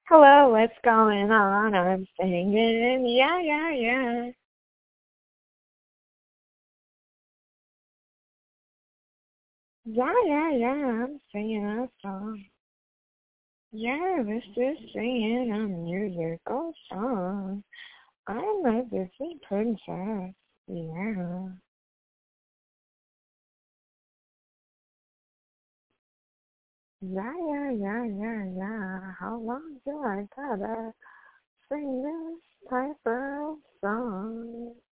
Hello, what's going on? I'm singing, yeah, yeah, yeah. Yeah, yeah, yeah, I'm singing a song. Yeah, this is singing a musical song. I'm a Disney princess, yeah. Yeah, yeah, yeah, yeah, yeah. How long do I gotta sing this type of song?